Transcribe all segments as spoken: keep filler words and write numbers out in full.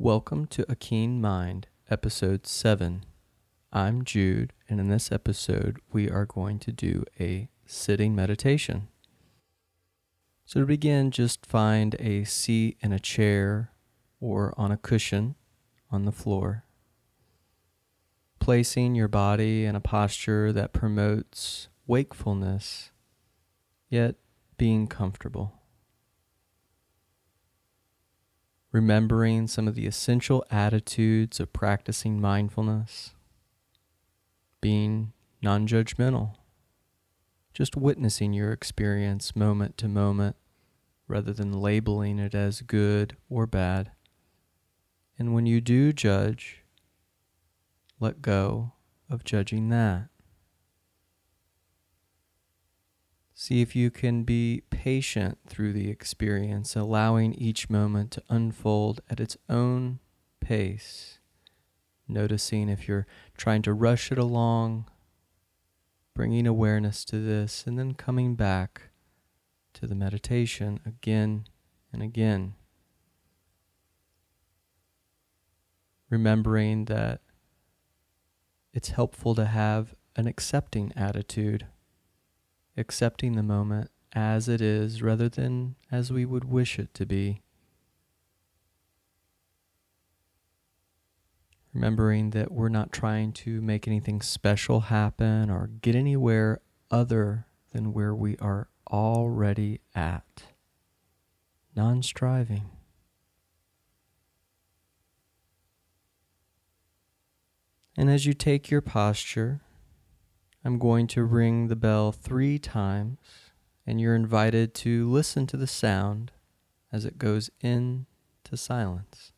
Welcome to A Keen Mind, Episode seven. I'm Jude, and in this episode, we are going to do a sitting meditation. So to begin, just find a seat in a chair or on a cushion on the floor, placing your body in a posture that promotes wakefulness, yet being comfortable. Remembering some of the essential attitudes of practicing mindfulness, being non-judgmental, just witnessing your experience moment to moment rather than labeling it as good or bad. And when you do judge, let go of judging that. See if you can be patient through the experience, allowing each moment to unfold at its own pace. Noticing if you're trying to rush it along, bringing awareness to this, and then coming back to the meditation again and again. Remembering that it's helpful to have an accepting attitude. Accepting the moment as it is rather than as we would wish it to be. Remembering that we're not trying to make anything special happen or get anywhere other than where we are already at. Non-striving. And as you take your posture, I'm going to ring the bell three times, and you're invited to listen to the sound as it goes into silence.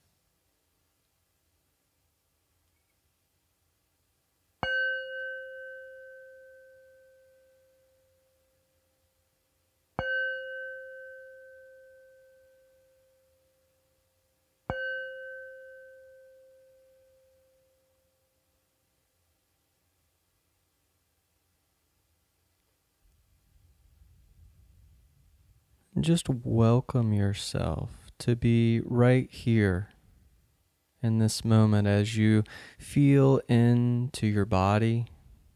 Just welcome yourself to be right here in this moment as you feel into your body,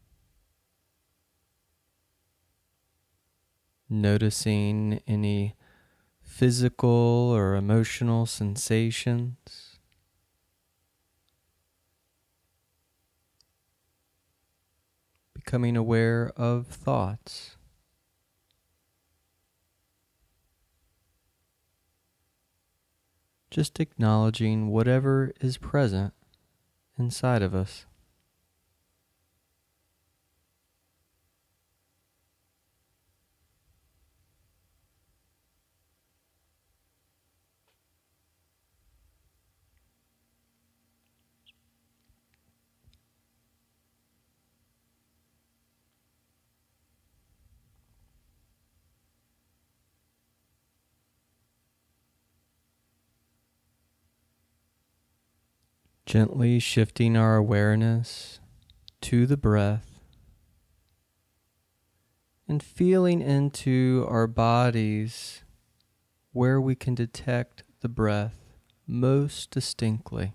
noticing any physical or emotional sensations. Becoming aware of thoughts. Just acknowledging whatever is present inside of us. Gently shifting our awareness to the breath and feeling into our bodies where we can detect the breath most distinctly.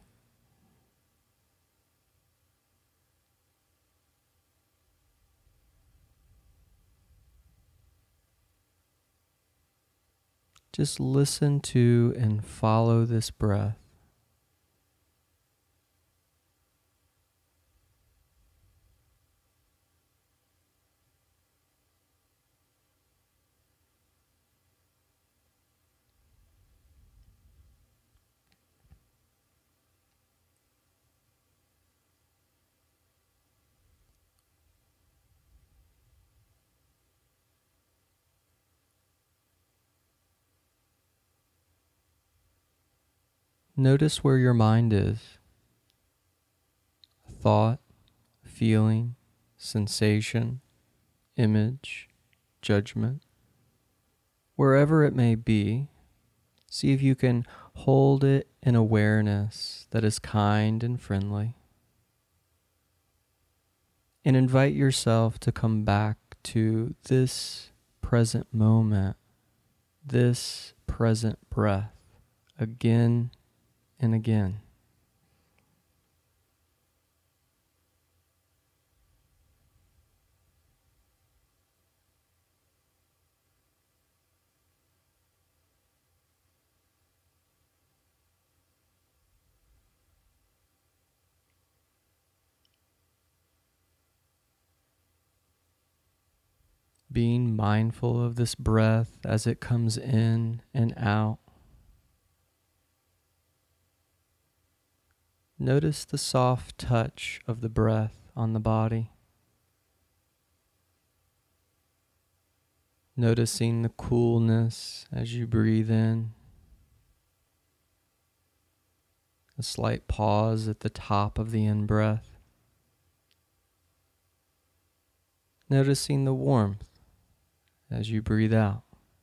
Just listen to and follow this breath. Notice where your mind is. A thought, feeling, sensation, image, judgment. Wherever it may be, see if you can hold it in awareness that is kind and friendly. And invite yourself to come back to this present moment, this present breath, again and again. being mindful of this breath as it comes in and out. Notice the soft touch of the breath on the body. Noticing the coolness as you breathe in. A slight pause at the top of the in-breath. Noticing the warmth as you breathe out.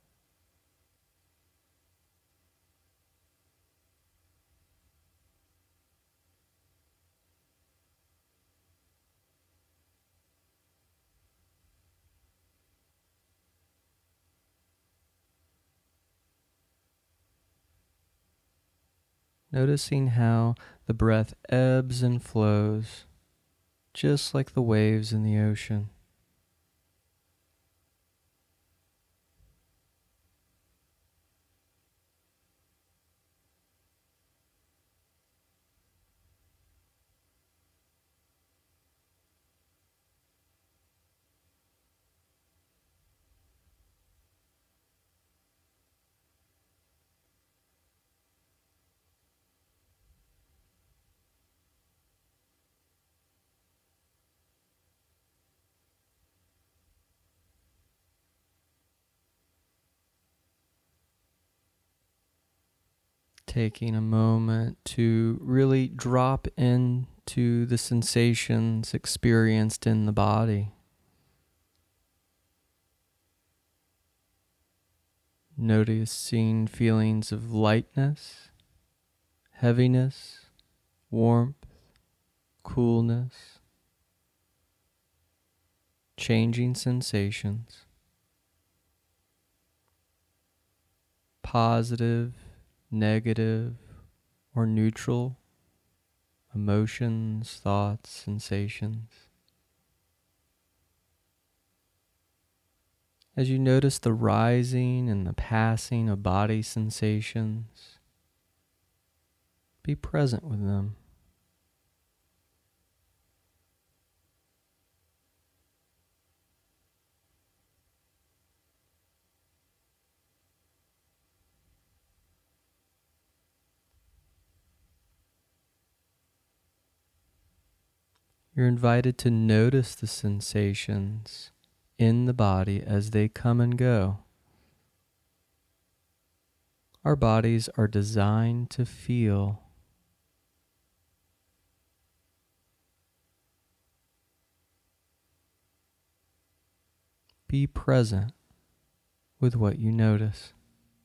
Noticing how the breath ebbs and flows, just like the waves in the ocean. Taking a moment to really drop into the sensations experienced in the body. Noticing feelings of lightness, heaviness, warmth, coolness, changing sensations, positive, negative, or neutral emotions, thoughts, sensations. As you notice the rising and the passing of body sensations, be present with them. You're invited to notice the sensations in the body as they come and go. Our bodies are designed to feel. Be present with what you notice.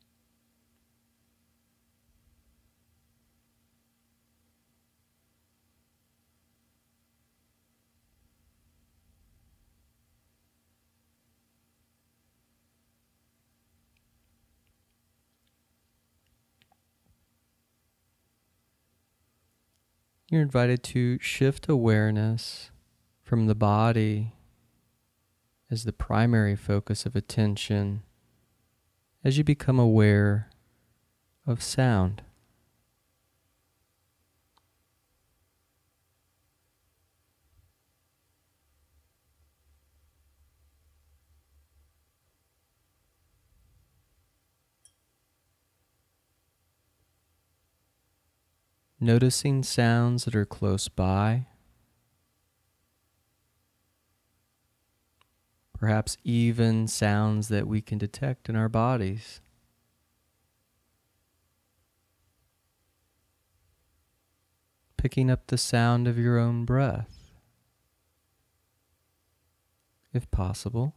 You're invited to shift awareness from the body as the primary focus of attention as you become aware of sound. Noticing sounds that are close by, perhaps even sounds that we can detect in our bodies. Picking up the sound of your own breath, if possible.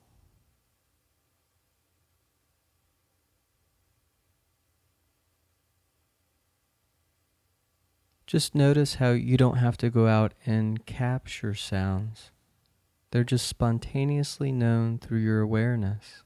Just notice how you don't have to go out and capture sounds. They're just spontaneously known through your awareness.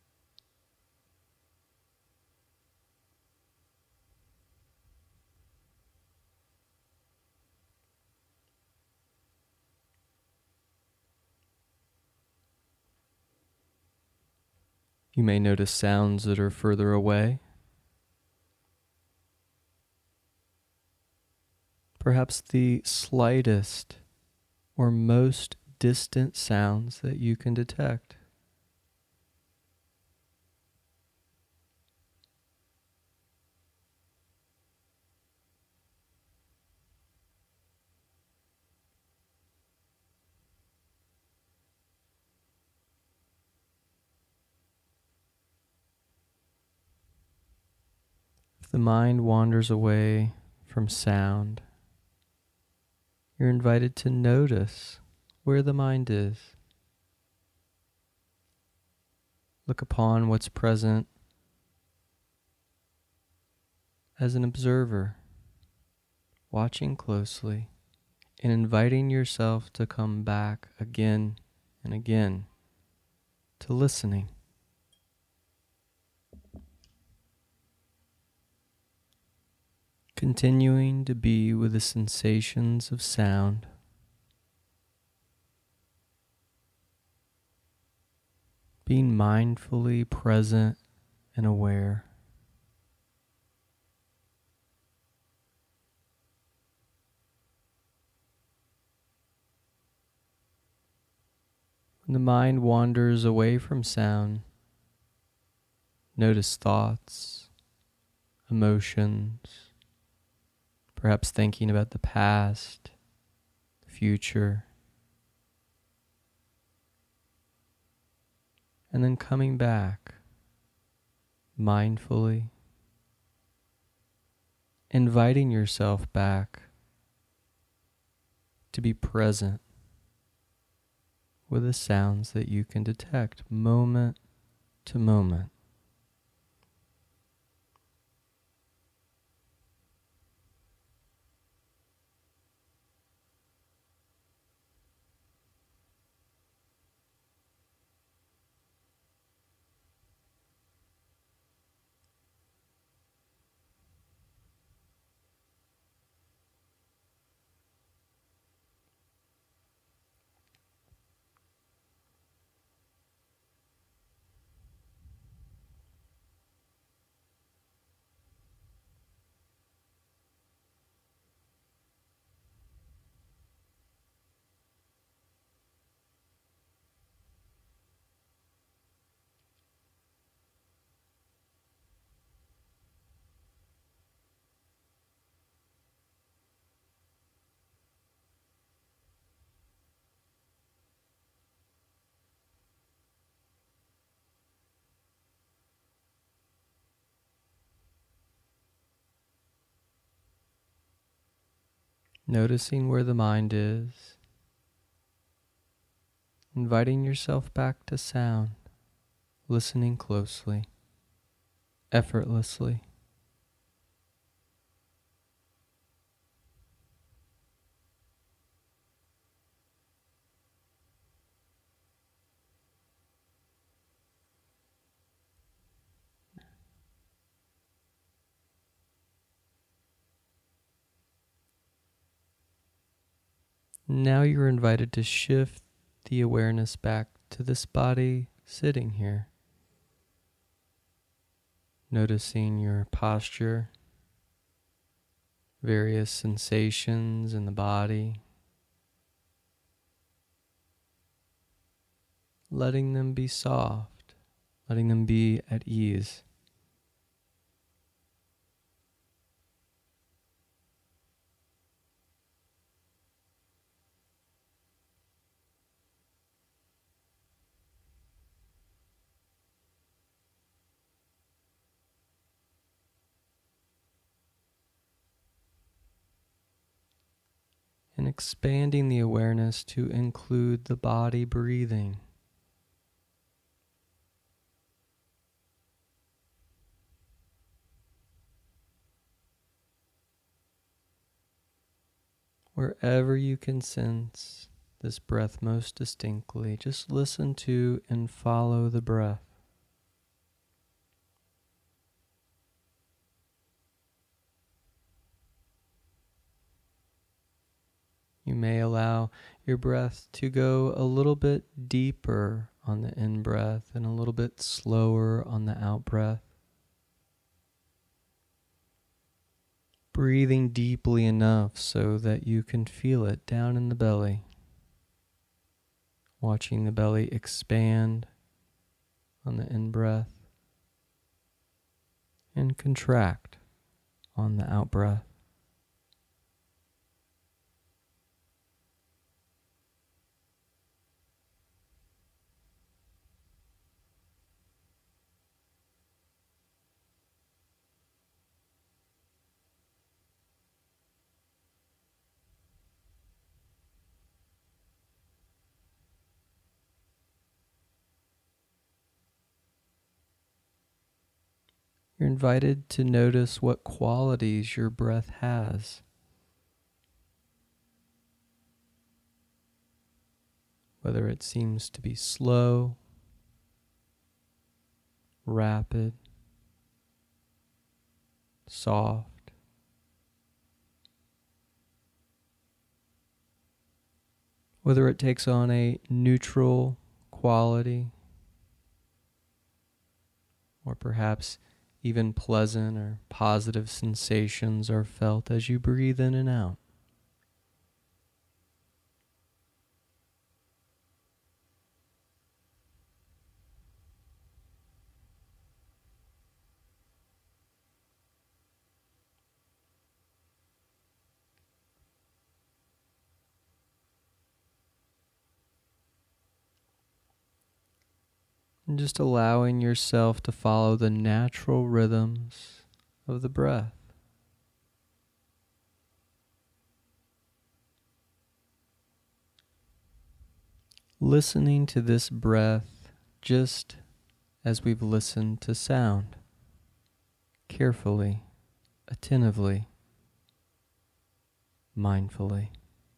You may notice sounds that are further away. Perhaps the slightest or most distant sounds that you can detect. the mind wanders away from sound, you're invited to notice where the mind is. Look upon what's present as an observer, watching closely and inviting yourself to come back again and again to listening. Continuing to be with the sensations of sound. Being mindfully present and aware. When the mind wanders away from sound, notice thoughts, emotions, perhaps thinking about the past, the future, and then coming back mindfully, inviting yourself back to be present with the sounds that you can detect moment to moment. Noticing where the mind is, inviting yourself back to sound, listening closely, effortlessly. Now you're invited to shift the awareness back to this body sitting here. Noticing your posture, various sensations in the body, letting them be soft, letting them be at ease. And expanding the awareness to include the body breathing. Wherever you can sense this breath most distinctly, just listen to and follow the breath. You may allow your breath to go a little bit deeper on the in-breath and a little bit slower on the out-breath. Breathing deeply enough so that you can feel it down in the belly. Watching the belly expand on the in-breath and contract on the out-breath. You're invited to notice what qualities your breath has. Whether it seems to be slow, rapid, soft. Whether it takes on a neutral quality, or perhaps even pleasant or positive sensations are felt as you breathe in and out. And just allowing yourself to follow the natural rhythms of the breath. Listening to this breath just as we've listened to sound, carefully, attentively, mindfully.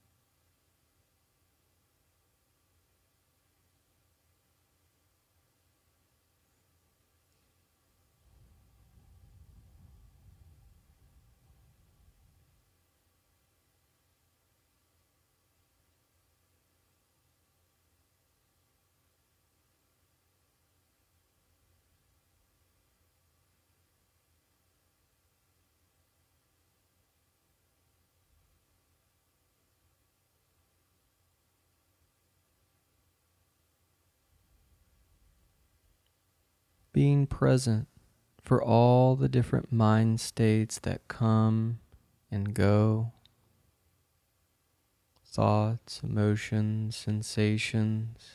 Being present for all the different mind states that come and go, thoughts, emotions, sensations.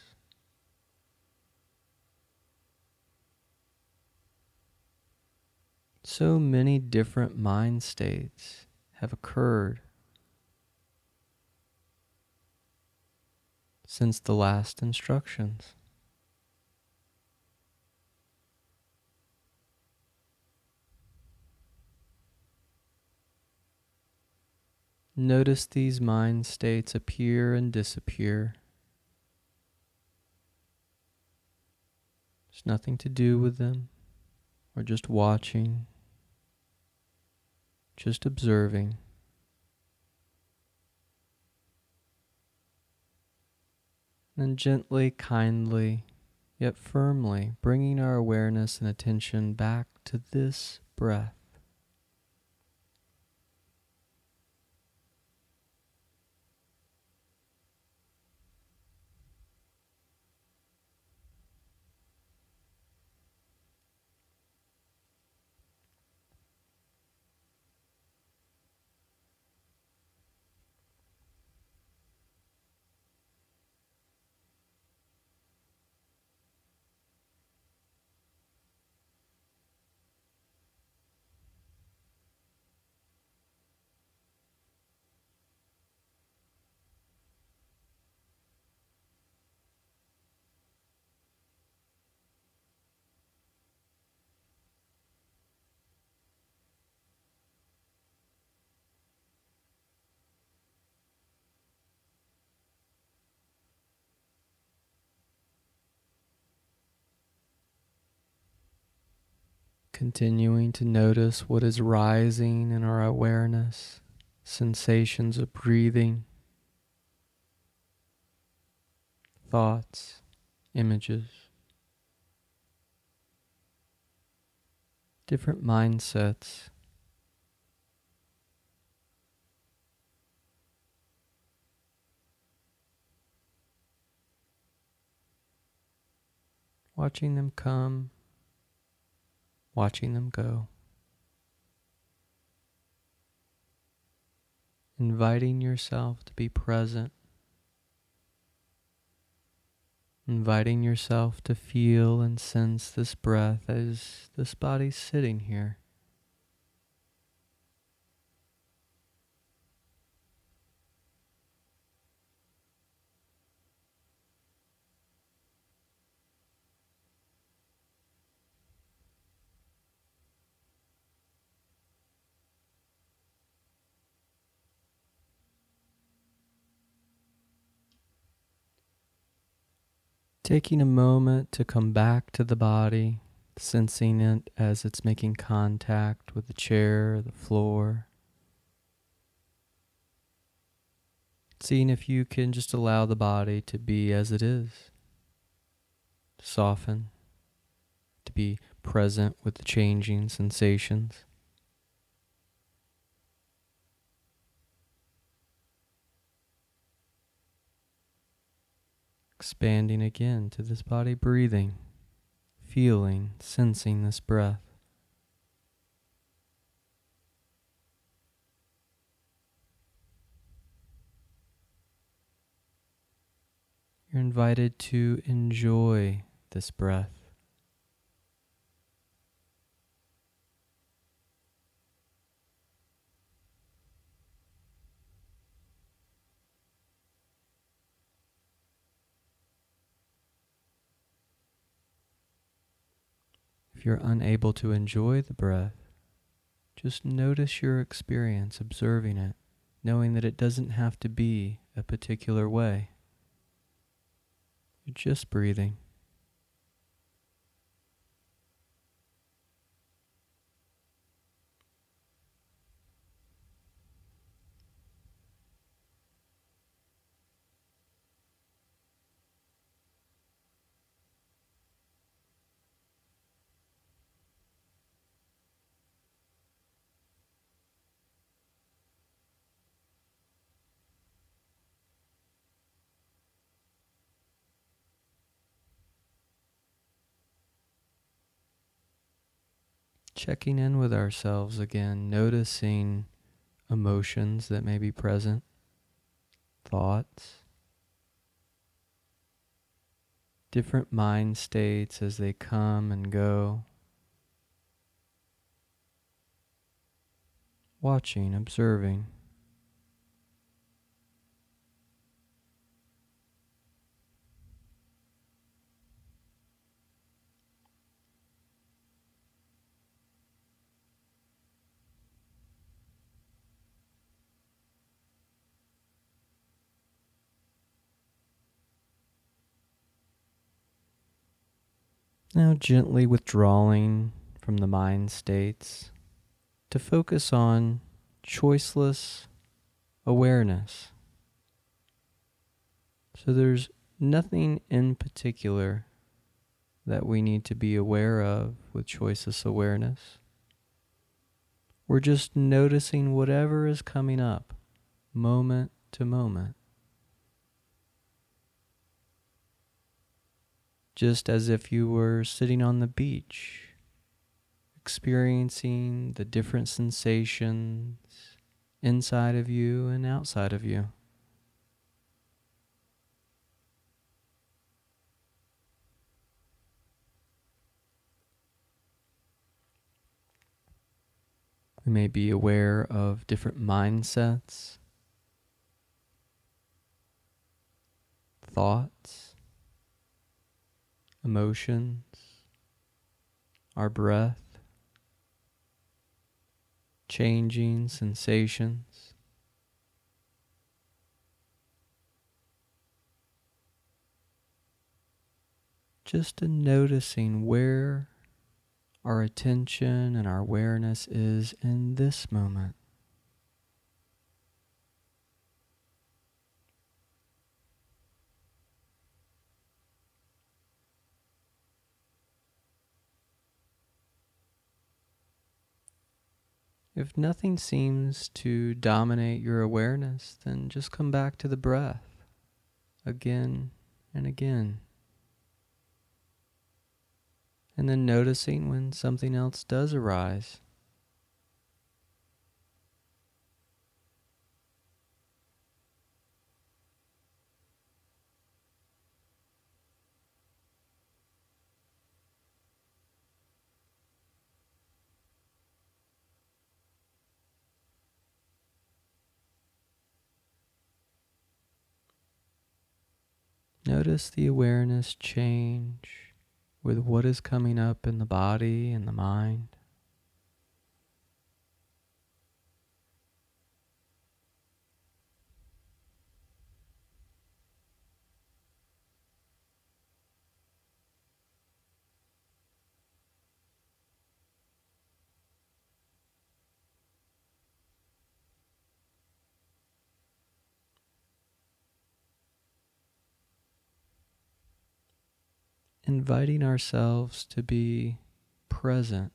So many different mind states have occurred since the last instructions. Notice these mind states appear and disappear. There's nothing to do with them. We're just watching, just observing. And gently, kindly, yet firmly bringing our awareness and attention back to this breath. Continuing to notice what is rising in our awareness, sensations of breathing, thoughts, images, different mindsets. Watching them come, watching them go. Inviting yourself to be present. Inviting yourself to feel and sense this breath as this body's sitting here. Taking a moment to come back to the body, sensing it as it's making contact with the chair, the floor. Seeing if you can just allow the body to be as it is, to soften, to be present with the changing sensations. Expanding again to this body, breathing, feeling, sensing this breath. You're invited to enjoy this breath. If you're unable to enjoy the breath, just notice your experience, observing it, knowing that it doesn't have to be a particular way. You're just breathing. Checking in with ourselves again, noticing emotions that may be present, thoughts, different mind states as they come and go. Watching, observing. Now gently withdrawing from the mind states to focus on choiceless awareness. So there's nothing in particular that we need to be aware of with choiceless awareness. We're just noticing whatever is coming up, moment to moment. Just as if you were sitting on the beach, experiencing the different sensations inside of you and outside of you. We may be aware of different mindsets, thoughts, emotions, our breath, changing sensations. Just in noticing where our attention and our awareness is in this moment. If nothing seems to dominate your awareness, then just come back to the breath again and again. And then noticing when something else does arise. Notice the awareness change with what is coming up in the body and the mind. inviting ourselves to be present,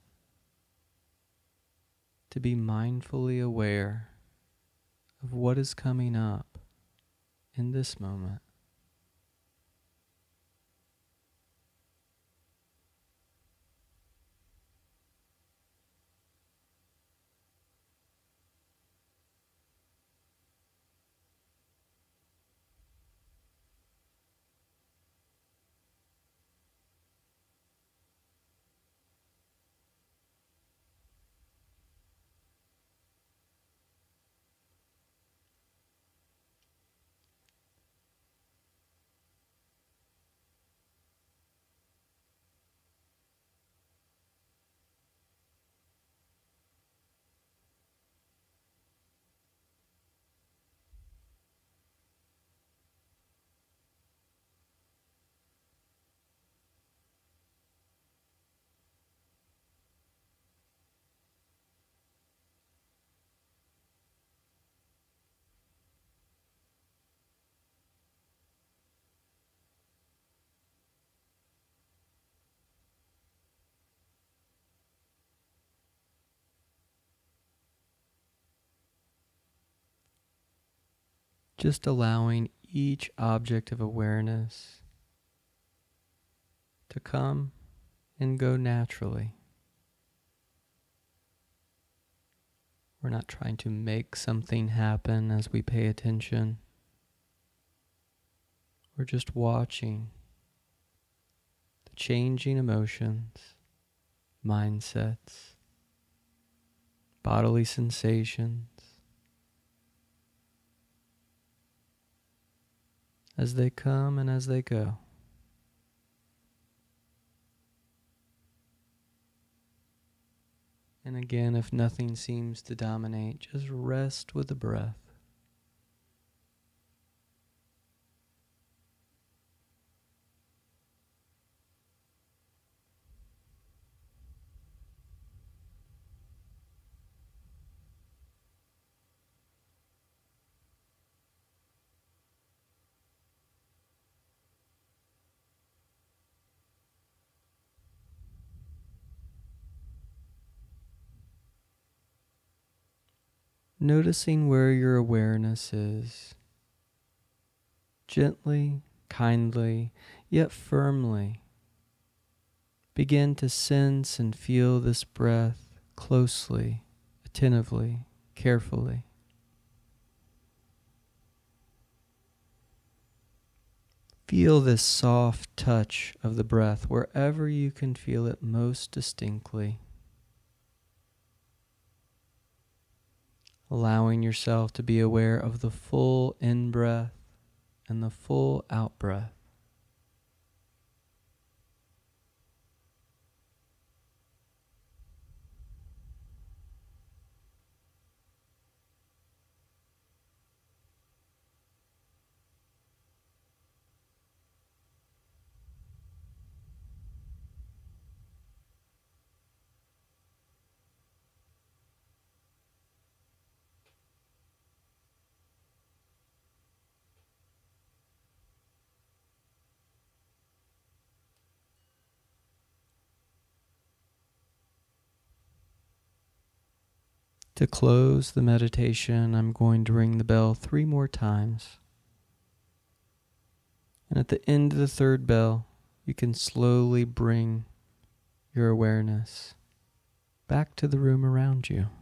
to be mindfully aware of what is coming up in this moment. Just allowing each object of awareness to come and go naturally. We're not trying to make something happen as we pay attention. We're just watching the changing emotions, mindsets, bodily sensations, as they come and as they go. And again, if nothing seems to dominate, just rest with the breath. Noticing where your awareness is, gently, kindly, yet firmly, begin to sense and feel this breath closely, attentively, carefully. Feel this soft touch of the breath wherever you can feel it most distinctly. Allowing yourself to be aware of the full in-breath and the full out-breath. To close the meditation, I'm going to ring the bell three more times. And at the end of the third bell, you can slowly bring your awareness back to the room around you.